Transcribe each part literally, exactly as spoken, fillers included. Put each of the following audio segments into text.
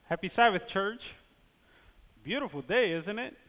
Happy Sabbath, church. Beautiful day, isn't it?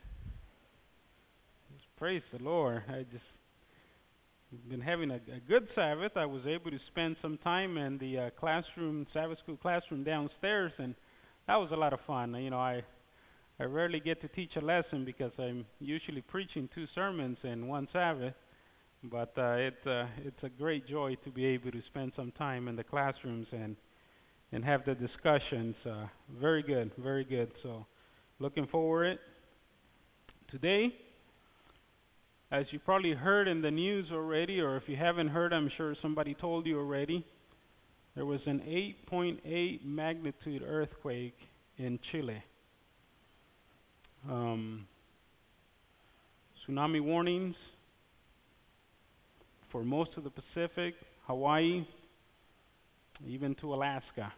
Praise the Lord. I just been having a, a good Sabbath. I was able to spend some time in the uh, classroom, Sabbath school classroom downstairs, and that was a lot of fun. You know, I I rarely get to teach a lesson because I'm usually preaching two sermons in one Sabbath. But uh, it's uh, it's a great joy to be able to spend some time in the classrooms and and have the discussions. Uh, very good, very good. So, looking forward today. As you probably heard in the news already, or if you haven't heard, I'm sure somebody told you already, there was an eight point eight magnitude earthquake in Chile. Um, tsunami warnings for most of the Pacific, Hawaii, even to Alaska.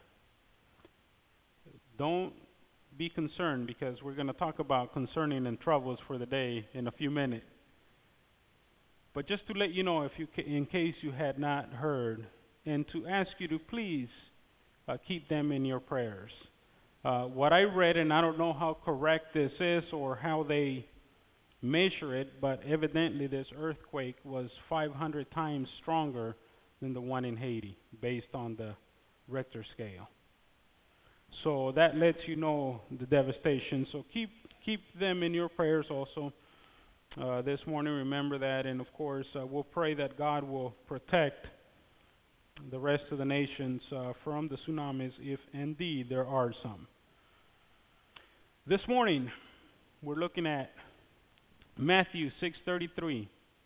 Don't be concerned because we're going to talk about concerning and troubles for the day in a few minutes. But just to let you know, if you, ca- in case you had not heard, and to ask you to please uh, keep them in your prayers. Uh, what I read, and I don't know how correct this is or how they measure it, but evidently this earthquake was five hundred times stronger than the one in Haiti, based on the Richter scale. So that lets you know the devastation. So keep keep them in your prayers also. Uh, this morning, remember that, and of course, uh, we'll pray that God will protect the rest of the nations uh, from the tsunamis, if indeed there are some. This morning, we're looking at Matthew six thirty-three.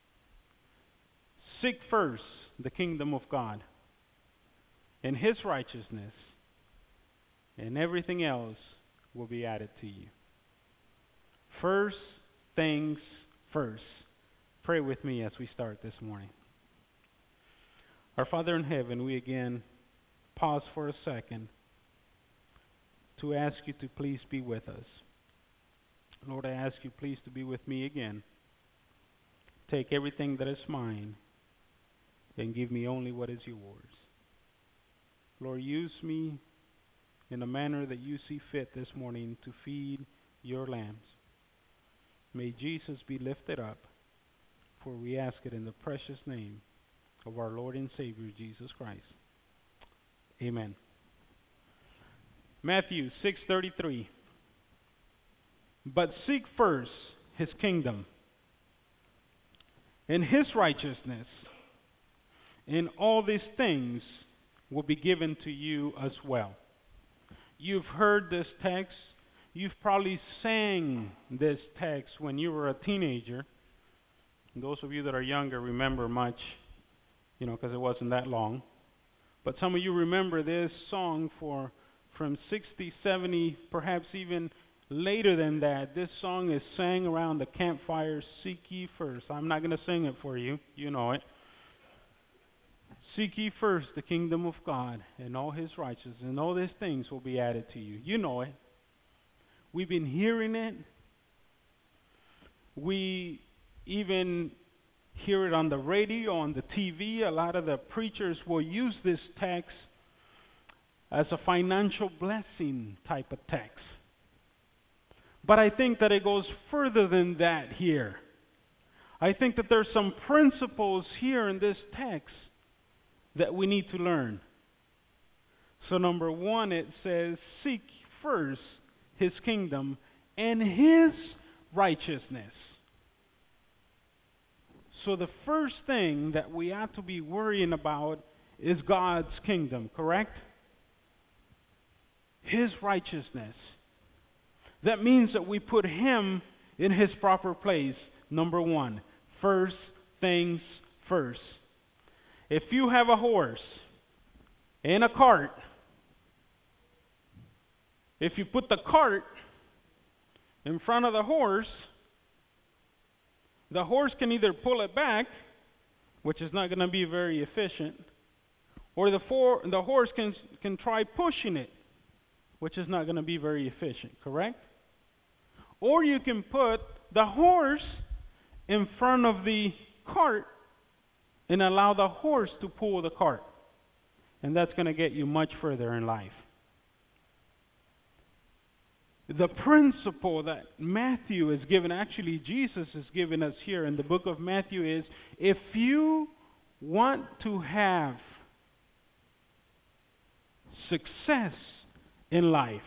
Seek first the kingdom of God and His righteousness, and everything else will be added to you. First things first. Pray with me as we start this morning. Our Father in heaven, we again pause for a second to ask you to please be with us. Lord, I ask you please to be with me again. Take everything that is mine and give me only what is yours. Lord, use me in a manner that you see fit this morning to feed your lambs. May Jesus be lifted up, for we ask it in the precious name of our Lord and Savior, Jesus Christ. Amen. Matthew six thirty-three. But seek first His kingdom and His righteousness, and all these things will be given to you as well. You've heard this text. You've probably sang this text when you were a teenager. And those of you that are younger remember much, you know, because it wasn't that long. But some of you remember this song for from sixty, seventy, perhaps even later than that. This song is sang around the campfire, seek ye first. I'm not going to sing it for you. You know it. Seek ye first the kingdom of God and all His righteousness, and all these things will be added to you. You know it. We've been hearing it. We even hear it on the radio, on the T V. A lot of the preachers will use this text as a financial blessing type of text. But I think that it goes further than that here. I think that there's some principles here in this text that we need to learn. So number one, it says, seek first His kingdom and His righteousness. So the first thing that we ought to be worrying about is God's kingdom, correct? His righteousness. That means that we put Him in His proper place. Number one, first things first. If you have a horse and a cart, if you put the cart in front of the horse, the horse can either pull it back, which is not going to be very efficient, or the, for, the horse can, can try pushing it, which is not going to be very efficient, correct? Or you can put the horse in front of the cart and allow the horse to pull the cart. And that's going to get you much further in life. The principle that Matthew is given, actually Jesus is giving us here in the book of Matthew, is if you want to have success in life,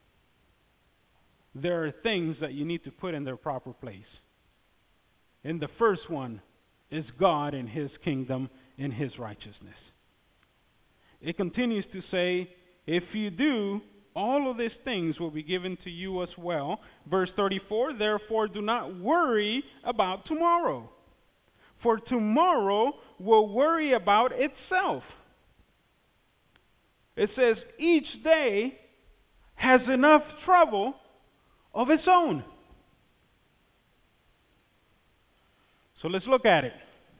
there are things that you need to put in their proper place. And the first one is God and His kingdom and His righteousness. It continues to say, if you do, all of these things will be given to you as well. Verse thirty-four, therefore do not worry about tomorrow, for tomorrow will worry about itself. It says each day has enough trouble of its own. So let's look at it.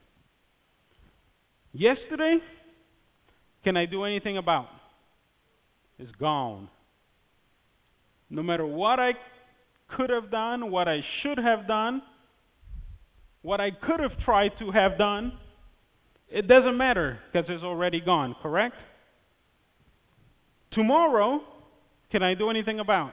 Yesterday, can I do anything about? It's gone. No matter what I could have done, what I should have done, what I could have tried to have done, it doesn't matter because it's already gone, correct? Tomorrow, can I do anything about?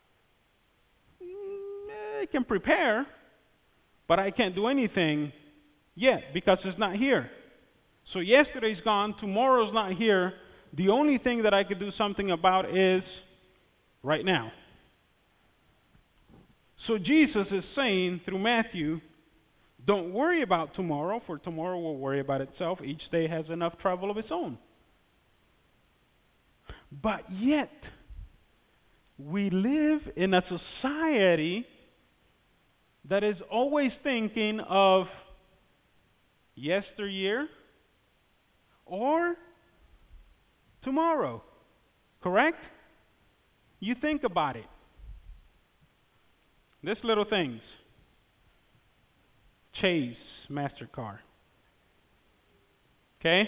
I can prepare, but I can't do anything yet because it's not here. So yesterday's gone, tomorrow's not here. The only thing that I could do something about is right now. So Jesus is saying through Matthew, don't worry about tomorrow, for tomorrow will worry about itself. Each day has enough trouble of its own. But yet, we live in a society that is always thinking of yesteryear or tomorrow. Correct? You think about it. This little things. Chase MasterCard. Okay?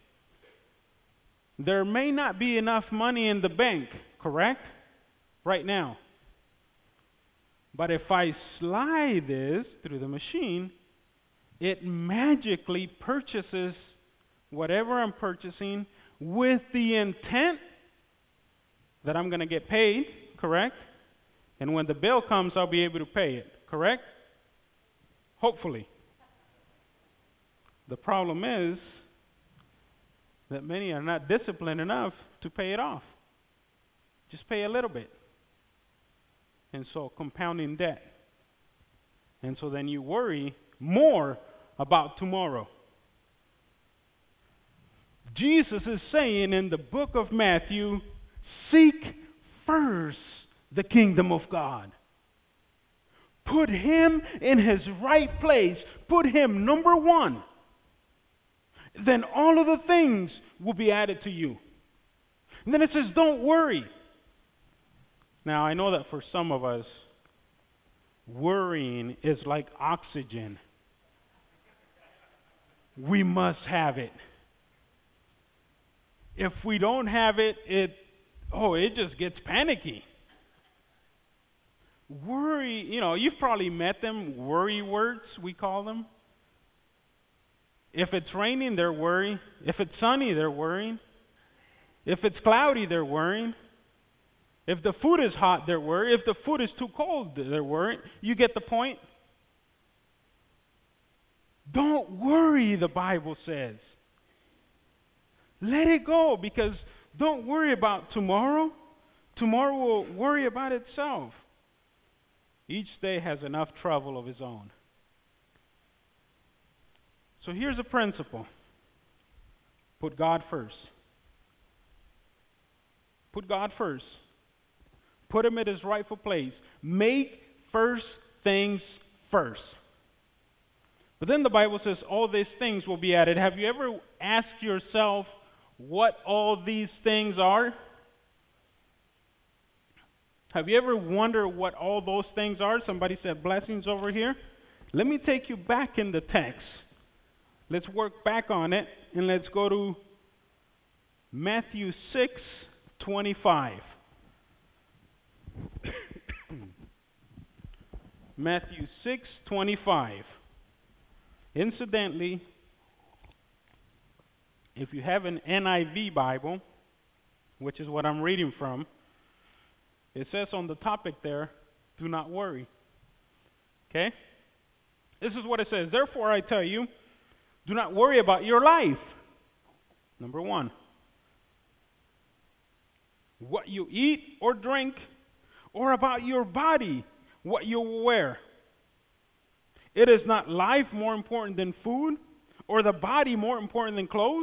There may not be enough money in the bank, correct? Right now. But if I slide this through the machine, it magically purchases whatever I'm purchasing with the intent that I'm going to get paid, correct? And when the bill comes, I'll be able to pay it, correct? Hopefully. The problem is that many are not disciplined enough to pay it off. Just pay a little bit. And so compounding debt. And so then you worry more about tomorrow. Jesus is saying in the book of Matthew, seek first the kingdom of God. Put Him in His right place. Put Him number one. Then all of the things will be added to you. And then it says, don't worry. Now, I know that for some of us, worrying is like oxygen. We must have it. If we don't have it, it, oh, it just gets panicky. Worry, you know, you've probably met them, worry words, we call them. If it's raining, they're worrying. If it's sunny, they're worrying. If it's cloudy, they're worrying. If the food is hot, they're worried. If the food is too cold, they're worried. You get the point? Don't worry, the Bible says. Let it go, because don't worry about tomorrow. Tomorrow will worry about itself. Each day has enough trouble of its own. So here's a principle. Put God first. Put God first. Put Him at His rightful place. Make first things first. But then the Bible says all these things will be added. Have you ever asked yourself what all these things are? Have you ever wondered what all those things are? Somebody said blessings over here. Let me take you back in the text. Let's work back on it, and let's go to Matthew six twenty-five. Matthew six twenty-five. Incidentally, if you have an N I V Bible, which is what I'm reading from, It says on the topic there, do not worry. Okay? This is what it says. Therefore, I tell you, do not worry about your life. Number one, what you eat or drink, or about your body, what you will wear. It is not life more important than food, or the body more important than clothes.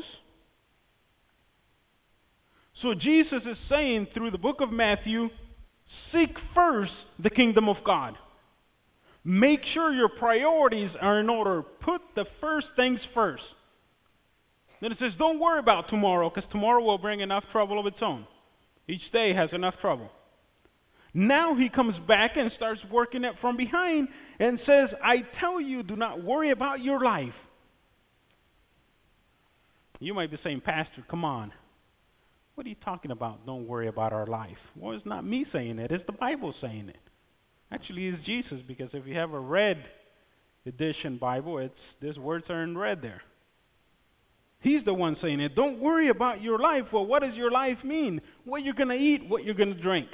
So Jesus is saying through the book of Matthew, seek first the kingdom of God. Make sure your priorities are in order. Put the first things first. Then it says, don't worry about tomorrow, because tomorrow will bring enough trouble of its own. Each day has enough trouble. Now he comes back and starts working it from behind and says, I tell you, do not worry about your life. You might be saying, Pastor, come on. What are you talking about? Don't worry about our life. Well, it's not me saying it. It's the Bible saying it. Actually, it's Jesus, because if you have a red edition Bible, it's these words are in red there. He's the one saying it. Don't worry about your life. Well, what does your life mean? What you're going to eat, what you're going to drink.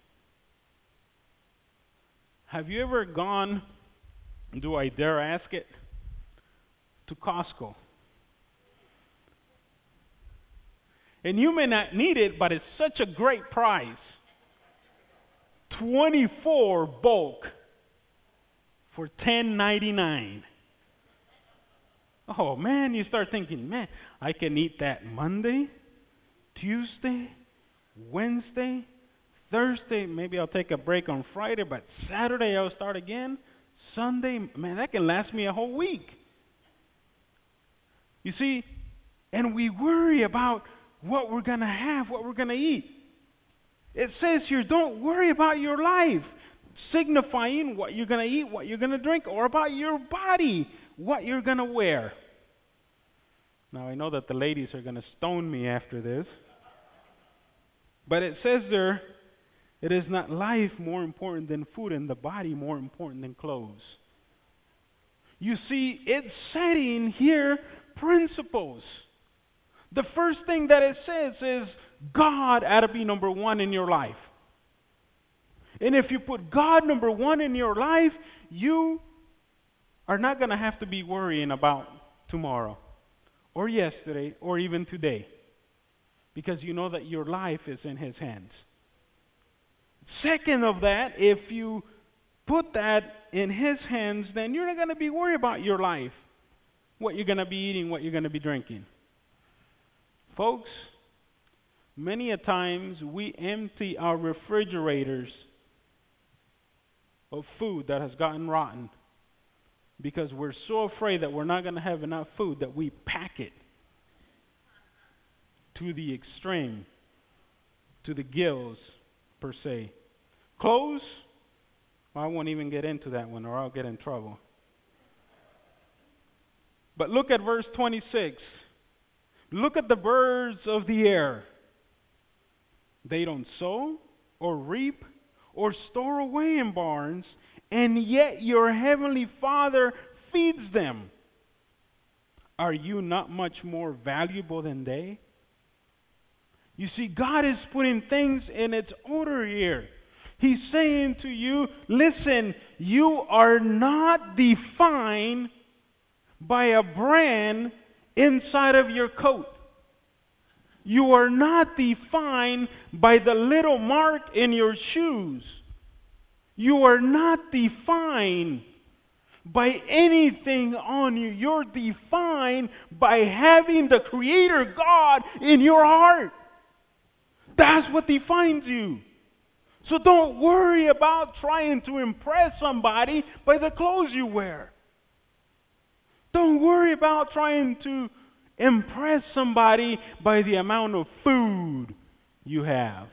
Have you ever gone, do I dare ask it, to Costco? And you may not need it, but it's such a great price. twenty-four bulk for ten ninety-nine. Oh man, you start thinking, man, I can eat that Monday, Tuesday, Wednesday, Thursday. Maybe I'll take a break on Friday, but Saturday I'll start again. Sunday, man, that can last me a whole week. You see, and we worry about what we're going to have, what we're going to eat. It says here, don't worry about your life, signifying what you're going to eat, what you're going to drink, or about your body, what you're going to wear. Now, I know that the ladies are going to stone me after this, but it says there, it is not life more important than food, and the body more important than clothes. You see, it's setting here principles. The first thing that it says is God ought to be number one in your life. And if you put God number one in your life, you are not going to have to be worrying about tomorrow or yesterday or even today, because you know that your life is in His hands. Second of that, if you put that in His hands, then you're not going to be worried about your life, what you're going to be eating, what you're going to be drinking. Folks, many a times we empty our refrigerators of food that has gotten rotten because we're so afraid that we're not going to have enough food that we pack it to the extreme, to the gills, per se. Clothes, well, I won't even get into that one or I'll get in trouble. But look at verse twenty-six. Look at the birds of the air. They don't sow or reap or store away in barns, and yet your heavenly Father feeds them. Are you not much more valuable than they? You see, God is putting things in its order here. He's saying to you, listen, you are not defined by a brand inside of your coat. You are not defined by the little mark in your shoes. You are not defined by anything on you. You're defined by having the Creator God in your heart. That's what defines you. So don't worry about trying to impress somebody by the clothes you wear. Don't worry about trying to impress somebody by the amount of food you have.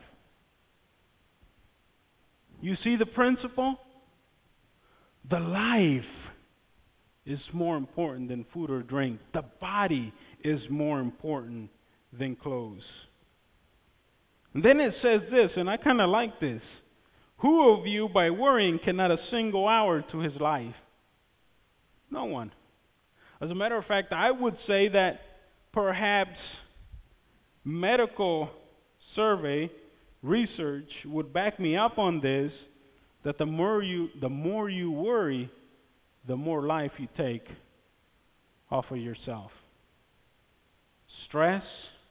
You see the principle? The life is more important than food or drink. The body is more important than clothes. And then it says this, and I kind of like this. Who of you, by worrying, can add a single hour to his life? No one. As a matter of fact, I would say that perhaps medical survey research would back me up on this, that the more you the more you worry, the more life you take off of yourself. Stress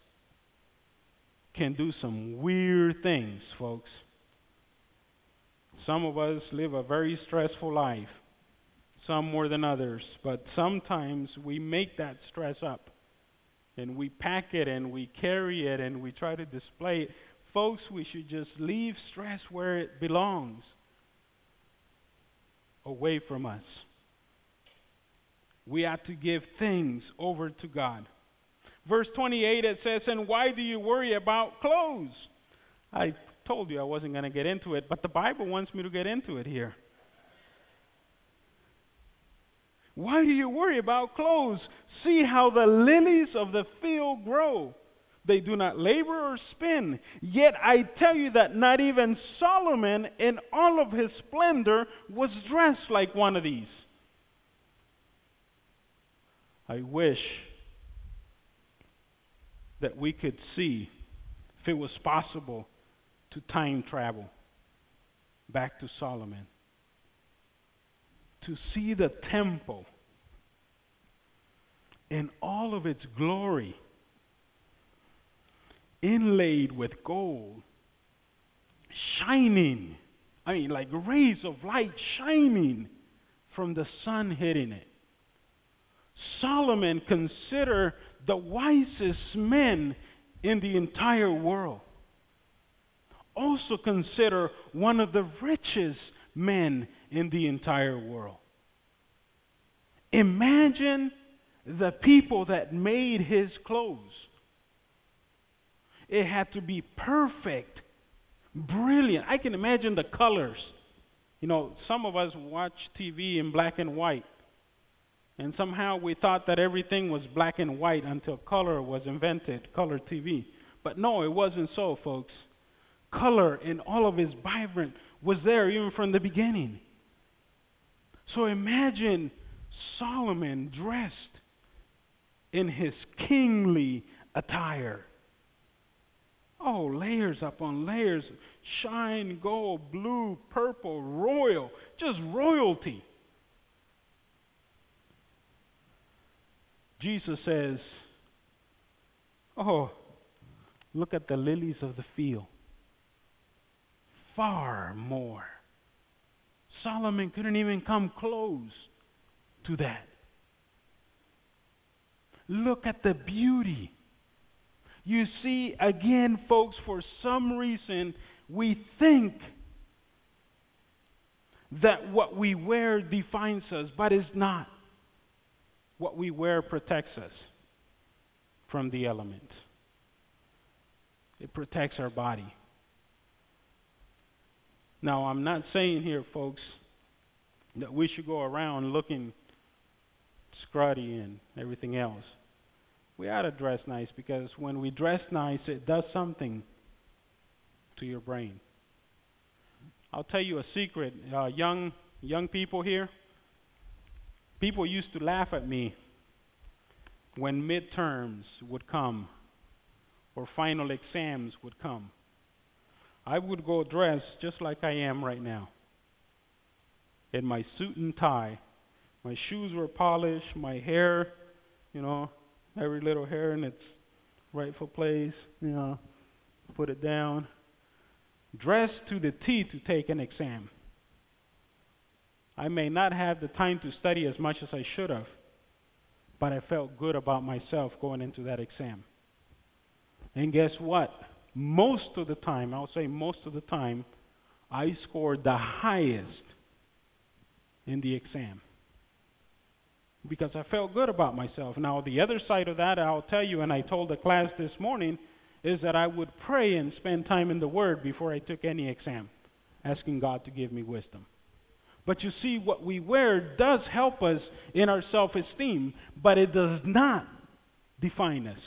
can do some weird things, folks. Some of us live a very stressful life, some more than others, but sometimes we make that stress up and we pack it and we carry it and we try to display it. Folks, we should just leave stress where it belongs, away from us. We have to give things over to God. Verse twenty-eight, it says, and why do you worry about clothes? I told you I wasn't going to get into it, but the Bible wants me to get into it here. Why do you worry about clothes? See how the lilies of the field grow. They do not labor or spin. Yet I tell you that not even Solomon in all of his splendor was dressed like one of these. I wish that we could see, if it was possible, to time travel back to Solomon, to see the temple in all of its glory, inlaid with gold, shining, I mean like rays of light shining from the sun hitting it. Solomon considered the wisest men in the entire world. Also consider one of the richest men in the entire world. Imagine the people that made his clothes. It had to be perfect, brilliant. I can imagine the colors. You know, some of us watch T V in black and white. And somehow we thought that everything was black and white until color was invented, color T V. But no, it wasn't so, folks. Color in all of its vibrant was there even from the beginning. So imagine Solomon dressed in his kingly attire. Oh, layers upon layers, shine, gold, blue, purple, royal, just royalty. Jesus says, oh, look at the lilies of the field. Far more. Solomon couldn't even come close to that. Look at the beauty. You see, again, folks, for some reason, we think that what we wear defines us, but it's not. What we wear protects us from the elements. It protects our body. Now, I'm not saying here, folks, that we should go around looking scrutty and everything else. We ought to dress nice, because when we dress nice, it does something to your brain. I'll tell you a secret. Uh, young young people here, people used to laugh at me when midterms would come or final exams would come. I would go dressed just like I am right now, in my suit and tie. My shoes were polished, my hair, you know, every little hair in its rightful place, you know, put it down. Dressed to the T to take an exam. I may not have the time to study as much as I should have, but I felt good about myself going into that exam. And guess what? Most of the time, I'll say most of the time, I scored the highest in the exam, because I felt good about myself. Now, the other side of that, I'll tell you, and I told the class this morning, is that I would pray and spend time in the Word before I took any exam, asking God to give me wisdom. But you see, what we wear does help us in our self-esteem, but it does not define us.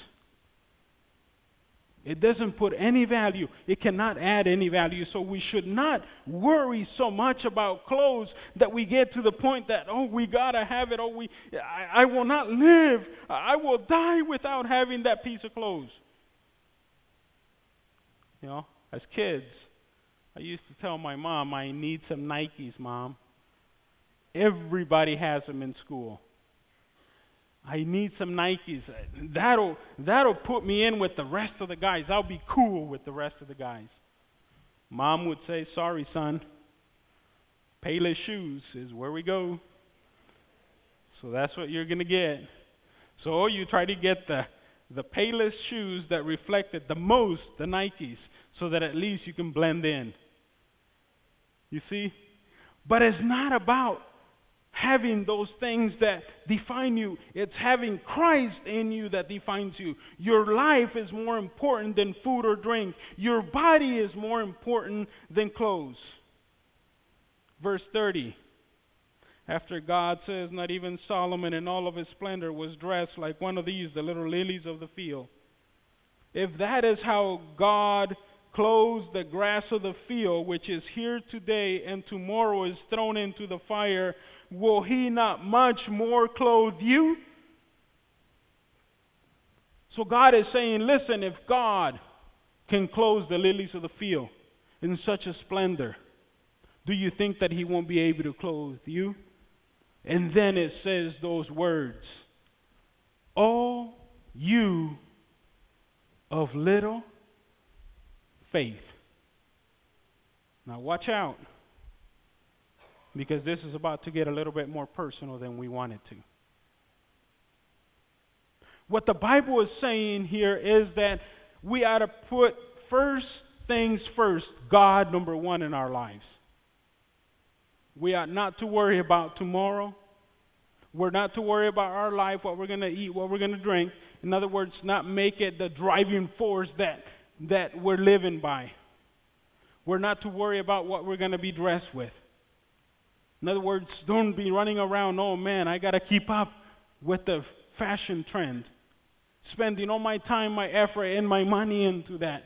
It doesn't put any value. It cannot add any value. So we should not worry so much about clothes that we get to the point that, oh, we got to have it. Oh, we, I, I will not live. I will die without having that piece of clothes. You know, As kids, I used to tell my mom, I need some Nikes, Mom. Everybody has them in school. I need some Nikes. That'll, that'll put me in with the rest of the guys. I'll be cool with the rest of the guys. Mom would say, sorry, son. Payless shoes is where we go. So that's what you're going to get. So you try to get the, the Payless shoes that reflected the most the Nikes so that at least you can blend in. You see? But it's not about having those things that define you. It's having Christ in you that defines you. Your life is more important than food or drink. Your body is more important than clothes. Verse thirty. After God says, not even Solomon in all of his splendor was dressed like one of these, the little lilies of the field. If that is how God clothes the grass of the field, which is here today and tomorrow is thrown into the fire, will he not much more clothe you? So God is saying, listen, if God can clothe the lilies of the field in such a splendor, do you think that he won't be able to clothe you? And then it says those words, "O you of little faith." Now watch out, because this is about to get a little bit more personal than we want it to. What the Bible is saying here is that we ought to put first things first, God number one in our lives. We ought not to worry about tomorrow. We're not to worry about our life, what we're going to eat, what we're going to drink. In other words, not make it the driving force that, that we're living by. We're not to worry about what we're going to be dressed with. In other words, don't be running around, oh man, I got to keep up with the fashion trend. Spending all my time, my effort, and my money into that.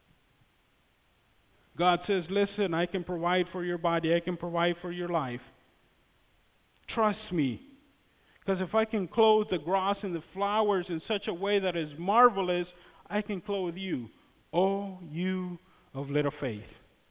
God says, listen, I can provide for your body. I can provide for your life. Trust me. Because if I can clothe the grass and the flowers in such a way that is marvelous, I can clothe you. Oh, you of little faith.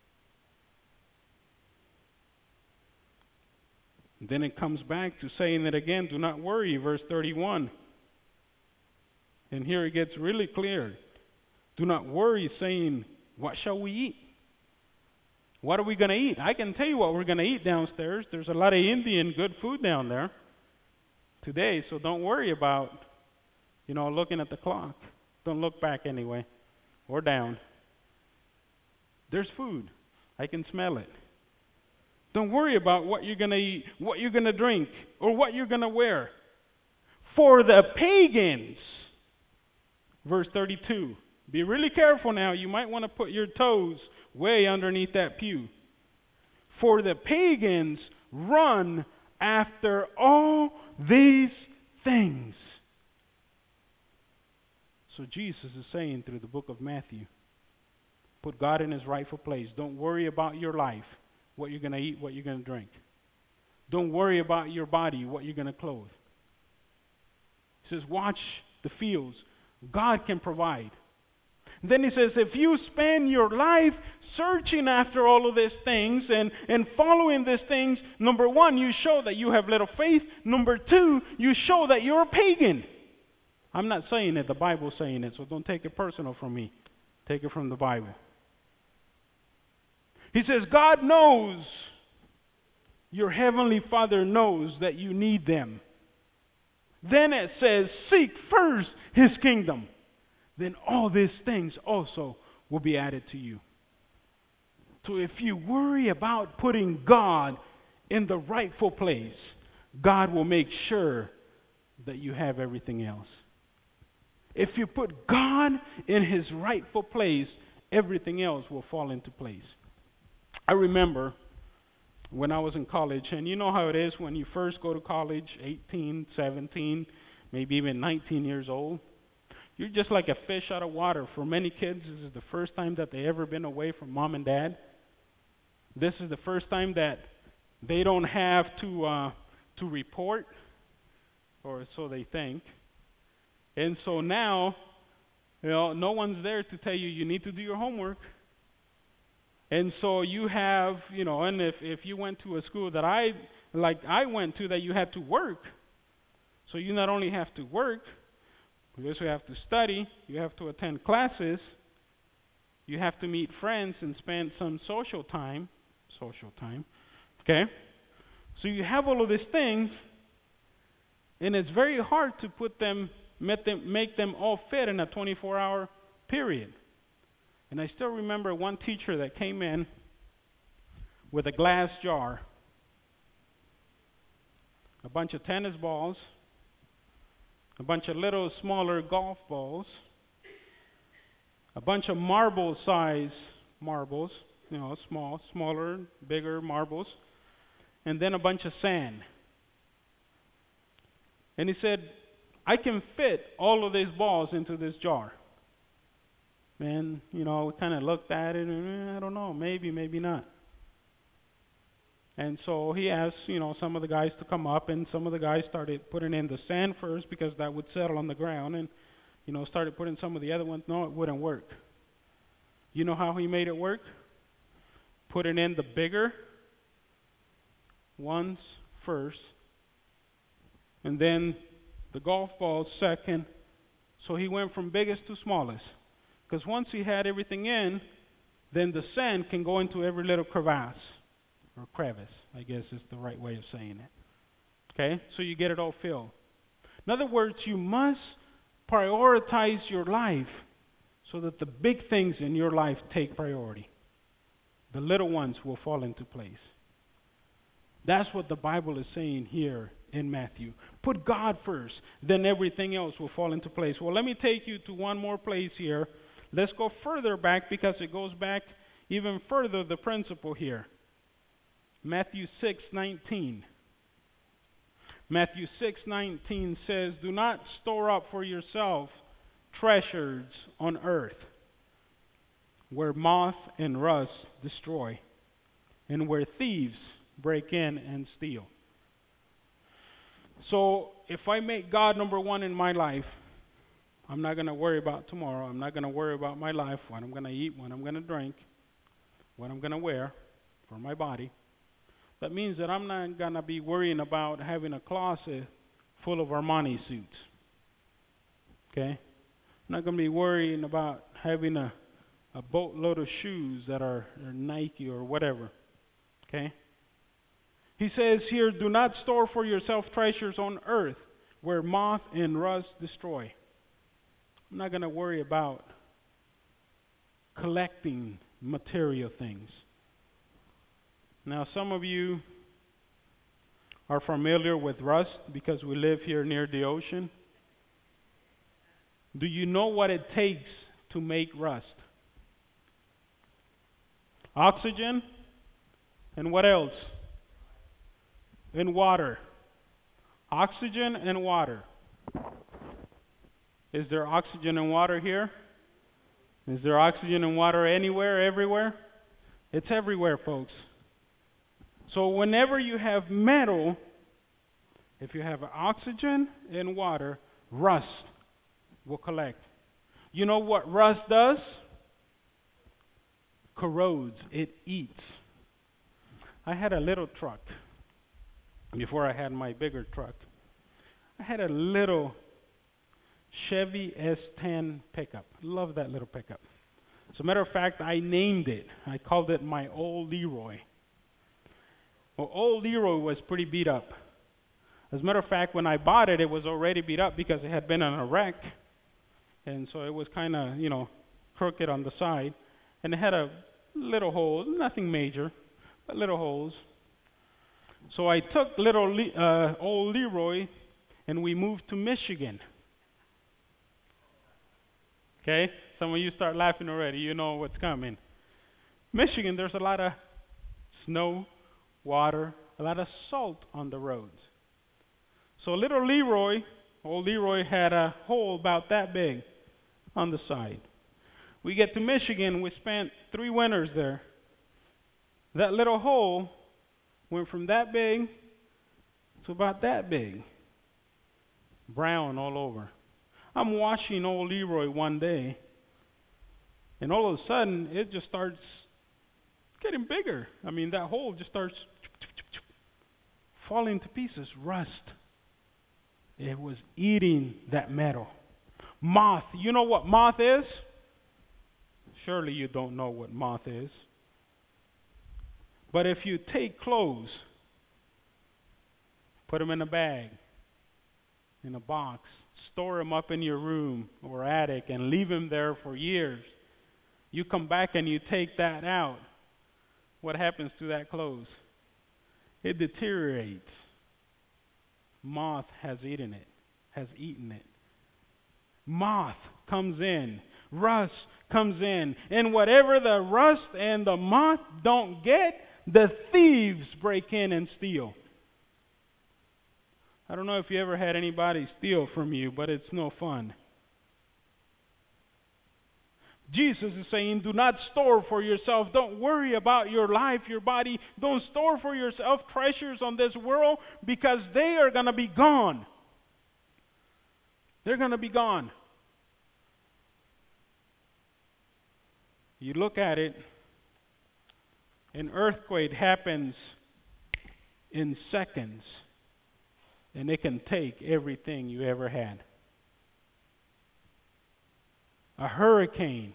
Then it comes back to saying it again, do not worry, verse thirty-one. And here it gets really clear. Do not worry, saying, what shall we eat? What are we going to eat? I can tell you what we're going to eat downstairs. There's a lot of Indian good food down there today, so don't worry about, you know, looking at the clock. Don't look back anyway, or down. There's food. I can smell it. Don't worry about what you're going to eat, what you're going to drink, or what you're going to wear. For the pagans, verse thirty-two. Be really careful now. You might want to put your toes way underneath that pew. For the pagans run after all these things. So Jesus is saying through the book of Matthew, put God in his rightful place. Don't worry about your life, what you're going to eat, what you're going to drink. Don't worry about your body, what you're going to clothe. He says, watch the fields. God can provide. Then he says, if you spend your life searching after all of these things and, and following these things, number one, you show that you have little faith. Number two, you show that you're a pagan. I'm not saying it, the Bible's saying it, so don't take it personal from me. Take it from the Bible. He says, God knows, your heavenly Father knows that you need them. Then it says, seek first his kingdom. Then all these things also will be added to you. So if you worry about putting God in the rightful place, God will make sure that you have everything else. If you put God in his rightful place, everything else will fall into place. I remember when I was in college, and you know how it is when you first go to college, eighteen, seventeen, maybe even nineteen years old. You're just like a fish out of water. For many kids, this is the first time that they've ever been away from mom and dad. This is the first time that they don't have to uh, to report, or so they think. And so now, you know, no one's there to tell you you need to do your homework. And so you have, you know, and if, if you went to a school that I, like I went to, that you had to work, so you not only have to work, you also have to study, you have to attend classes, you have to meet friends and spend some social time, social time, okay? So you have all of these things, and it's very hard to put them, make them, make them all fit in a twenty-four hour period. And I still remember one teacher that came in with a glass jar, a bunch of tennis balls, a bunch of little smaller golf balls, a bunch of marble size marbles, you know, small, smaller, bigger marbles, and then a bunch of sand. And he said, I can fit all of these balls into this jar. And, you know, we kind of looked at it and, eh, I don't know, maybe, maybe not. And so he asked, you know, some of the guys to come up, and some of the guys started putting in the sand first because that would settle on the ground, and, you know, started putting some of the other ones. No, it wouldn't work. You know how he made it work? Putting in the bigger ones first, and then the golf balls second. So he went from biggest to smallest. Because once he had everything in, then the sand can go into every little crevasse, or crevice, I guess is the right way of saying it. Okay? So you get it all filled. In other words, you must prioritize your life so that the big things in your life take priority. The little ones will fall into place. That's what the Bible is saying here in Matthew. Put God first, then everything else will fall into place. Well, let me take you to one more place here. Let's go further back because it goes back even further, the principle here. Matthew six nineteen. Matthew six nineteen says, do not store up for yourself treasures on earth, where moth and rust destroy, and where thieves break in and steal. So if I make God number one in my life, I'm not going to worry about tomorrow. I'm not going to worry about my life, what I'm going to eat, what I'm going to drink, what I'm going to wear for my body. That means that I'm not going to be worrying about having a closet full of Armani suits. Okay? I'm not going to be worrying about having a, a boatload of shoes that are, are Nike or whatever. Okay? He says here, do not store for yourself treasures on earth where moth and rust destroy. I'm not going to worry about collecting material things. Now, some of you are familiar with rust because we live here near the ocean. Do you know what it takes to make rust? Oxygen, and what else? And water. Oxygen and water. Is there oxygen and water here? Is there oxygen and water anywhere, everywhere? It's everywhere, folks. So whenever you have metal, if you have oxygen and water, rust will collect. You know what rust does? Corrodes. It eats. I had a little truck before I had my bigger truck. I had a little Chevy S ten pickup. Love that little pickup. As a matter of fact, I named it. I called it my Old Leroy. Well, Old Leroy was pretty beat up. As a matter of fact, when I bought it, it was already beat up because it had been in a wreck. And so it was kind of, you know, crooked on the side. And it had a little hole, nothing major, but little holes. So I took little Le- uh, Old Leroy and we moved to Michigan. Okay? Some of you start laughing already. You know what's coming. Michigan, there's a lot of snow, water, a lot of salt on the roads. So little Leroy, Old Leroy, had a hole about that big on the side. We get to Michigan, we spent three winters there. That little hole went from that big to about that big. Brown all over. I'm washing Old Leroy one day, and all of a sudden, it just starts It's getting bigger. I mean, that hole just starts falling to pieces. Rust. It was eating that metal. Moth. You know what moth is? Surely you don't know what moth is. But if you take clothes, put them in a bag, in a box, store them up in your room or attic and leave them there for years, you come back and you take that out, what happens to that clothes? It deteriorates. Moth has eaten it, has eaten it. Moth comes in, rust comes in, and whatever the rust and the moth don't get, the thieves break in and steal. I don't know if you ever had anybody steal from you, but it's no fun. Jesus is saying, do not store for yourself. Don't worry about your life, your body. Don't store for yourself treasures on this world, because they are going to be gone. They're going to be gone. You look at it, an earthquake happens in seconds, and it can take everything you ever had. A hurricane,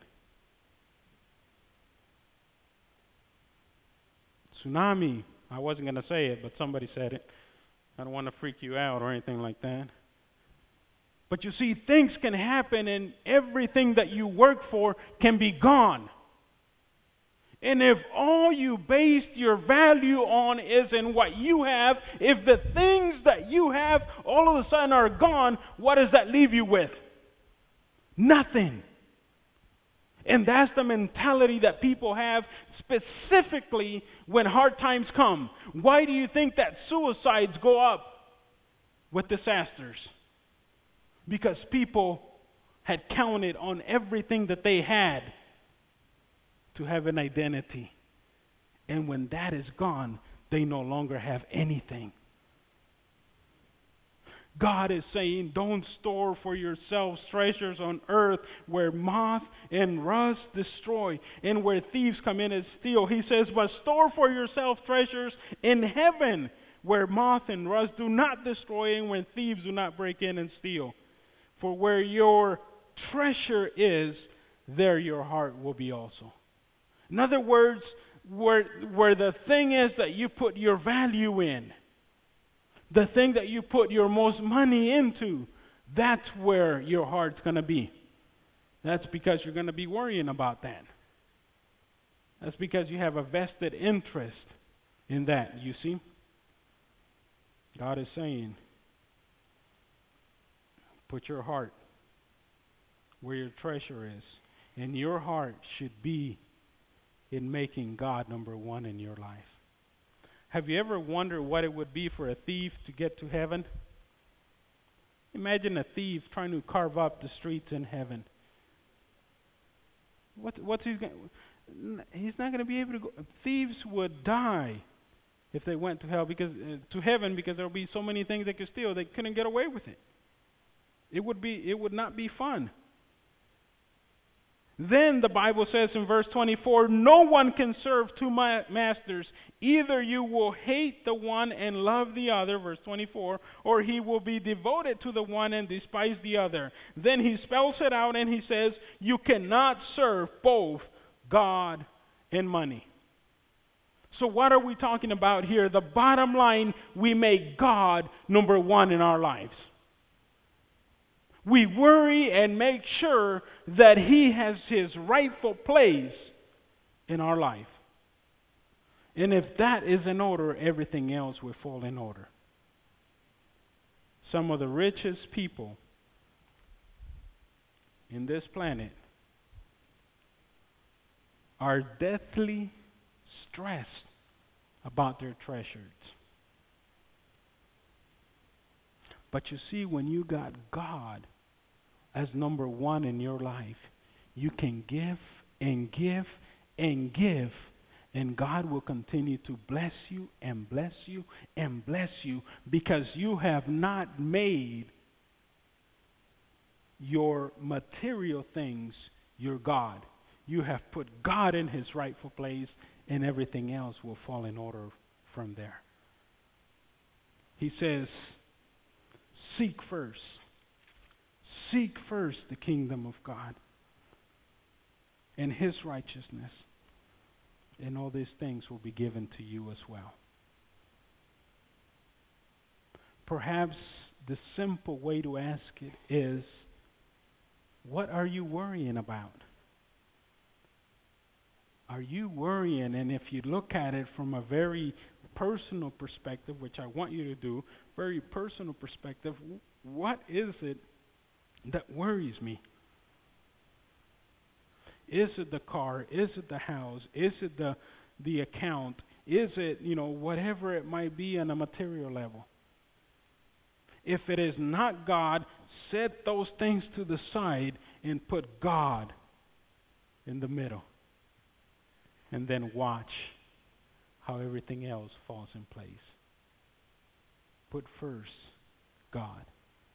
tsunami. I wasn't going to say it, but somebody said it. I don't want to freak you out or anything like that. But you see, things can happen, and everything that you work for can be gone. And if all you based your value on is in what you have, if the things that you have all of a sudden are gone, what does that leave you with? Nothing. And that's the mentality that people have, specifically when hard times come. Why do you think that suicides go up with disasters? Because people had counted on everything that they had to have an identity. And when that is gone, they no longer have anything. God is saying, don't store for yourselves treasures on earth where moth and rust destroy and where thieves come in and steal. He says, but store for yourself treasures in heaven where moth and rust do not destroy and when thieves do not break in and steal. For where your treasure is, there your heart will be also. In other words, where, where the thing is that you put your value in, the thing that you put your most money into, that's where your heart's going to be. That's because you're going to be worrying about that. That's because you have a vested interest in that, you see. God is saying, put your heart where your treasure is. And your heart should be in making God number one in your life. Have you ever wondered what it would be for a thief to get to heaven? Imagine a thief trying to carve up the streets in heaven. What, what's he going? He's not going to be able to go. Thieves would die if they went to hell because uh, to heaven because there would be so many things they could steal. They couldn't get away with it. It would be. It would not be fun. Then the Bible says in verse twenty-four, no one can serve two masters. Either you will hate the one and love the other, verse twenty-four, or he will be devoted to the one and despise the other. Then he spells it out and he says, you cannot serve both God and money. So what are we talking about here? The bottom line, we make God number one in our lives. We worry and make sure that He has His rightful place in our life. And if that is in order, everything else will fall in order. Some of the richest people in this planet are deathly stressed about their treasures. But you see, when you got God as number one in your life, you can give and give and give, and God will continue to bless you and bless you and bless you because you have not made your material things your God. You have put God in His rightful place, and everything else will fall in order from there. He says, seek first. Seek first the kingdom of God and His righteousness, and all these things will be given to you as well. Perhaps the simple way to ask it is, what are you worrying about? Are you worrying? And if you look at it from a very personal perspective, which I want you to do, very personal perspective, what is it that worries me? Is it the car? Is it the house? Is it the the account? Is it, you know, whatever it might be on a material level? If it is not God, set those things to the side and put God in the middle. And then watch how everything else falls in place. Put first God.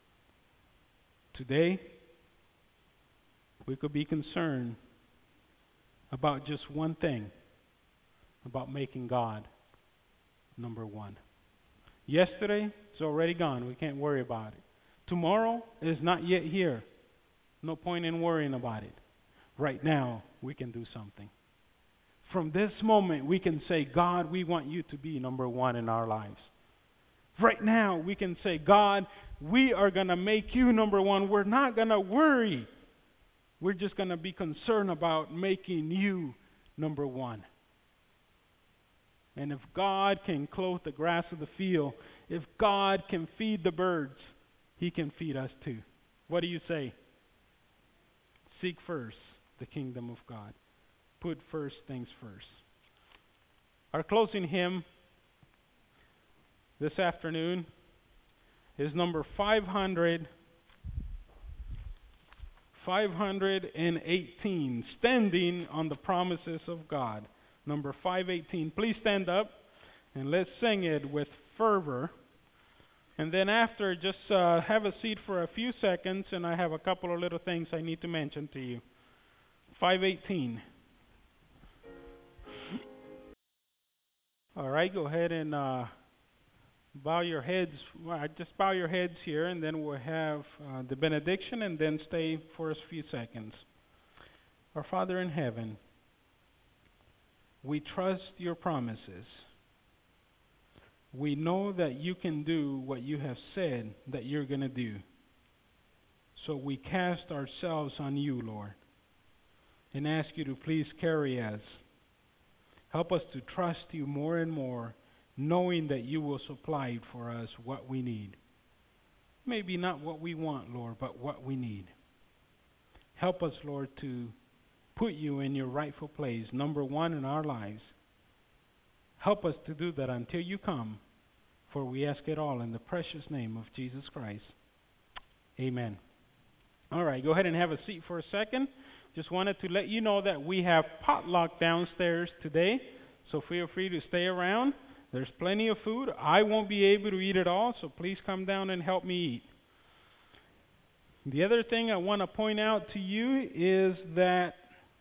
Today, we could be concerned about just one thing, about making God number one. Yesterday, it's already gone. We can't worry about it. Tomorrow is not yet here. No point in worrying about it. Right now, we can do something. From this moment, we can say, God, we want you to be number one in our lives. Right now, we can say, God, we are going to make you number one. We're not going to worry. We're just going to be concerned about making you number one. And if God can clothe the grass of the field, if God can feed the birds, He can feed us too. What do you say? Seek first the kingdom of God. Put first things first. Our closing hymn this afternoon is number five hundred, five hundred eighteen, Standing on the Promises of God. Number five eighteen. Please stand up and let's sing it with fervor. And then after, just uh, have a seat for a few seconds, and I have a couple of little things I need to mention to you. five eighteen. All right, go ahead and uh, bow your heads. Well, just bow your heads here, and then we'll have uh, the benediction, and then stay for a few seconds. Our Father in heaven, we trust your promises. We know that you can do what you have said that you're going to do. So we cast ourselves on you, Lord, and ask you to please carry us. Help us to trust you more and more, knowing that you will supply for us what we need. Maybe not what we want, Lord, but what we need. Help us, Lord, to put you in your rightful place, number one in our lives. Help us to do that until you come, for we ask it all in the precious name of Jesus Christ. Amen. All right, go ahead and have a seat for a second. Just wanted to let you know that we have potluck downstairs today, so feel free to stay around. There's plenty of food. I won't be able to eat it all, so please come down and help me eat. The other thing I want to point out to you is that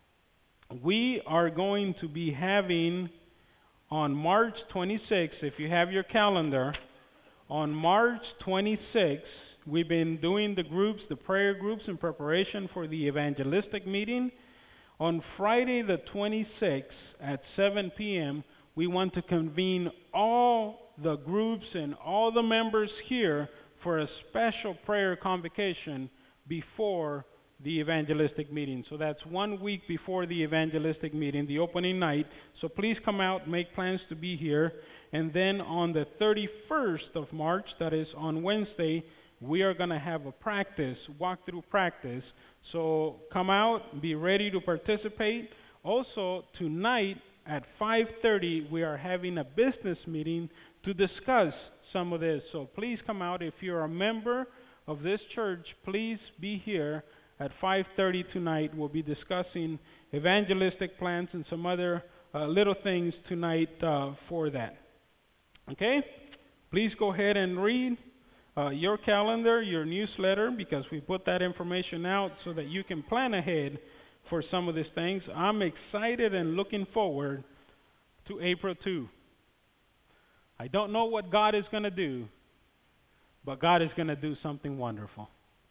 we are going to be having on March twenty-sixth, if you have your calendar, on March twenty-sixth, we've been doing the groups, the prayer groups in preparation for the evangelistic meeting. On Friday the twenty-sixth at seven p.m., we want to convene all the groups and all the members here for a special prayer convocation before the evangelistic meeting. So that's one week before the evangelistic meeting, the opening night. So please come out, make plans to be here. And then on the thirty-first of March, that is on Wednesday, we are going to have a practice, walk-through practice. So come out, be ready to participate. Also, tonight at five thirty, we are having a business meeting to discuss some of this. So please come out. If you're a member of this church, please be here at five thirty tonight. We'll be discussing evangelistic plans and some other uh, little things tonight uh, for that. Okay? Please go ahead and read uh, your calendar, your newsletter, because we put that information out so that you can plan ahead for some of these things. I'm excited and looking forward to April second. I don't know what God is going to do, but God is going to do something wonderful.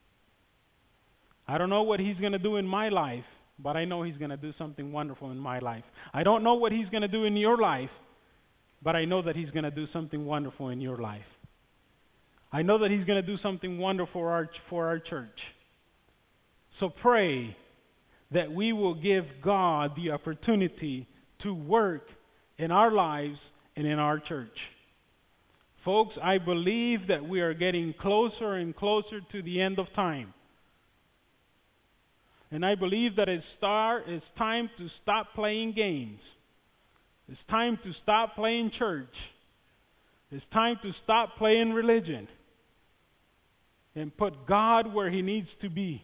I don't know what He's going to do in my life, but I know He's going to do something wonderful in my life. I don't know what He's going to do in your life, but I know that He's going to do something wonderful in your life. I know that He's going to do something wonderful for our, for our church. So pray that we will give God the opportunity to work in our lives and in our church. Folks, I believe that we are getting closer and closer to the end of time. And I believe that it's, start, it's time to stop playing games. It's time to stop playing church. It's time to stop playing religion and put God where He needs to be.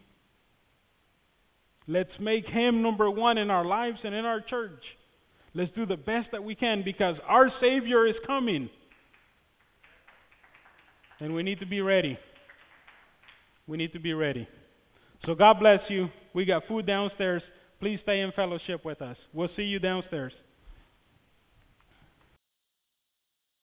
Let's make Him number one in our lives and in our church. Let's do the best that we can because our Savior is coming. And we need to be ready. We need to be ready. So God bless you. We got food downstairs. Please stay in fellowship with us. We'll see you downstairs.